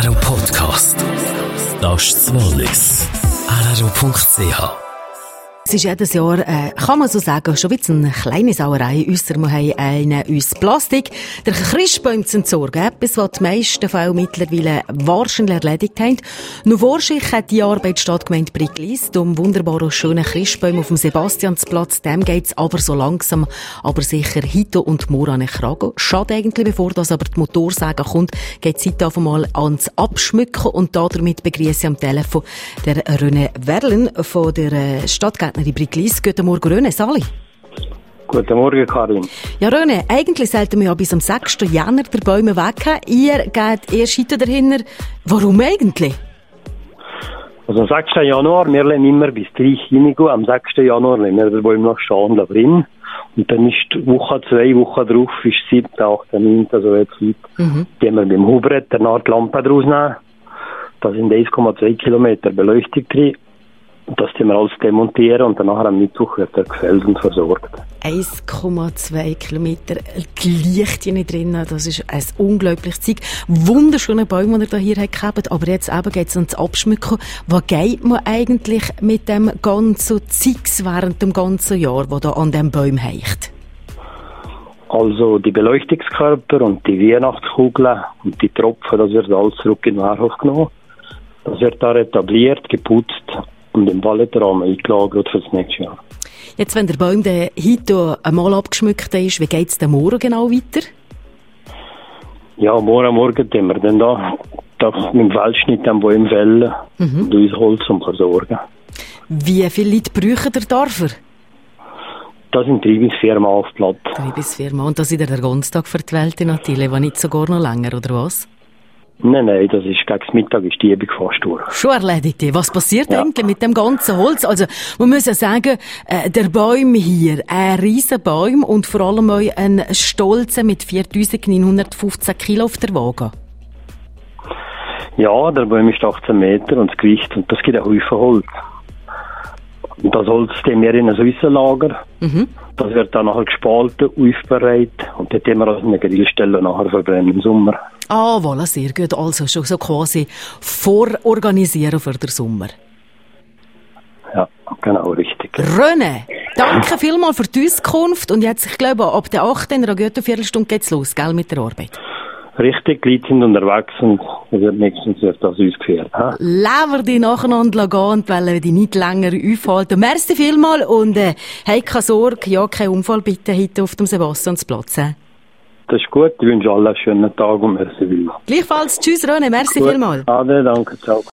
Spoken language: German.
RRO Podcast. Das ist das Wallis. RRO.ch. Es ist jedes Jahr, kann man so sagen, schon wieder eine kleine Sauerei. Ausser wir haben uns Plastik. Der Christbaum zu entsorgen. Etwas, was die meisten Fälle mittlerweile wahrscheinlich erledigt haben. Noch Vorschich hat die Arbeit Stadtgemeinde Briglis. Um wunderbaren, schönen Christbaum auf dem Sebastiansplatz. Dem geht's aber so langsam, aber sicher Hito und Mora an den Kragen. Schade eigentlich, bevor das aber die Motorsäge kommt, geht's heute auf einmal ans Abschmücken. Und damit begrüße ich am Telefon der René Werlen von der Stadtgärtnerin Briglis. Guten Morgen, René. Sali. Guten Morgen, Karin. Ja, René, eigentlich sollten wir ja bis am 6. Jänner die Bäume weg. Ihr geht erst heute dahinter. Warum eigentlich? Also am 6. Januar, wir lassen immer bis 30 reingehen. Am 6. Januar lassen wir den Bäume noch stehen drin. Und dann ist die Woche, 2 Wochen drauf, ist 7., 8., 9., also jetzt Leute, die wir beim Hubbrett eine Art Lampe draus nehmen. Da sind 1,2 Kilometer Beleuchtung drin. Das wir alles demontieren und danach am Mittwoch wird er gefällt und versorgt. 1,2 Kilometer Licht drin, das ist ein unglaubliches Zeug. Wunderschöne Bäume, die ihr hier habt, aber jetzt eben geht es ans Abschmücken. Was geht man eigentlich mit dem ganzen Zeugs während dem ganzen Jahr, das da an diesem Baum hängt? Also die Beleuchtungskörper und die Weihnachtskugeln und die Tropfen, das wird alles zurück in den Warenhof genommen. Das wird da etabliert, geputzt und im Balletrahmen eingelagert für das nächste Jahr. Jetzt, wenn der Baum heute einmal abgeschmückt ist, wie geht es denn morgen genau weiter? Ja, morgen tun wir dann da mit dem Feldschnitt am Baum fällen und uns Holz versorgen. Wie viele Leute brauchen der Dorfer? Das sind 3 bis 4 Mal auf Platz. 3 bis 4 Mal. Und das ist der ganze Tag für die Welt natürlich, wenn nicht sogar noch länger, oder was? Nein, das ist gegen das Mittag ist die Übung fast durch. Schon erledigt. Was passiert eigentlich mit dem ganzen Holz? Also, man muss ja sagen, der Baum hier, ein riesen Baum und vor allem auch ein Stolze mit 4.915 Kilo auf der Waage. Ja, der Baum ist 18 Meter und das Gewicht, und das gibt ein Haufen Holz. Und das Holz stehen wir in einem Süssenlager. Das wird dann nachher gespalten, aufbereitet und dort haben wir also eine Grillstelle nachher verbrennen im Sommer. Ah, voilà, sehr gut. Also schon so quasi vororganisieren für den Sommer. Ja, genau, richtig. René, danke vielmals für die Auskunft. Und jetzt, ich glaube, ab der 8. in einer guten Viertelstunde geht's los, gell, mit der Arbeit. Richtig, die Leute sind unterwegs und nächstens wird das ausgeführt. Lassen wir die nacheinander gehen und wollen die nicht länger aufhalten. Merci vielmals und hey, keine Sorge, ja, kein Unfall bitte heute auf dem Sebastiansplatz. Das ist gut, ich wünsche allen einen schönen Tag und merci vielmals. Gleichfalls, tschüss René, merci vielmals. Ade, danke, ciao.